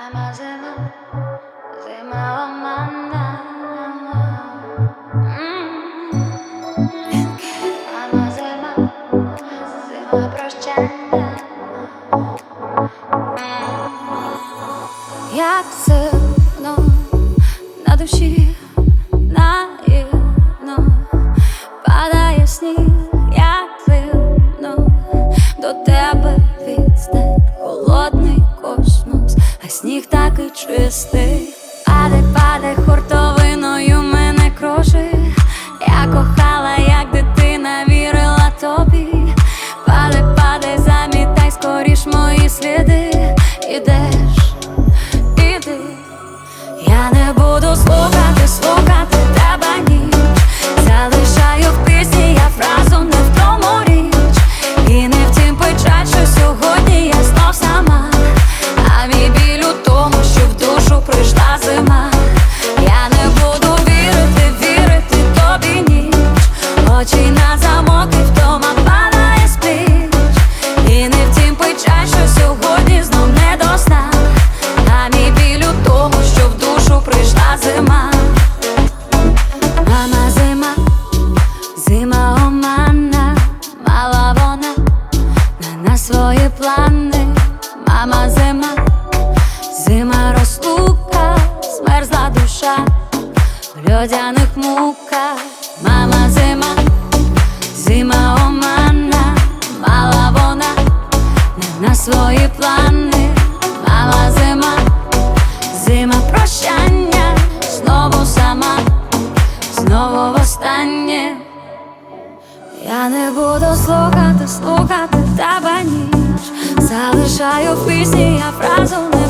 Мама зима, зима омана. Мама зима, зима прощання. Як сильно на душі наївно падає сніг, як дивно до тебе відстань холодний космос, а сніг такий чистий. Падай, хуртовиною мене кружи. Я кохала, як дитина, вірила тобі. Падай, замітай скоріш мої сліди. Ідеш, іди. Я не буду слухати тебе ніч. Залишаю в пісні я фразу, не в тому річ. І не в тім печаль, що сьогодні я знов сама. А мій біль у тому, що в душу прийшла зима. Я не буду вірити тобі ніч. Очі на замок і вдома падає спліч. І не в тім печаль, що сьогодні знов не до сна. А мій біль у тому, що в душу прийшла зима. Мама зима, зима омана. Мала вона не на свої плани. Мама зима, зима розлука. Змерзла душа в льодяних муках. Мама зима, зима омана. Мала вона не на свої плани. Мама зима, зима прощання. Знову сама, знову востаннє. Я не буду слухати тебе ніч. Залишаю в пісні я фразу.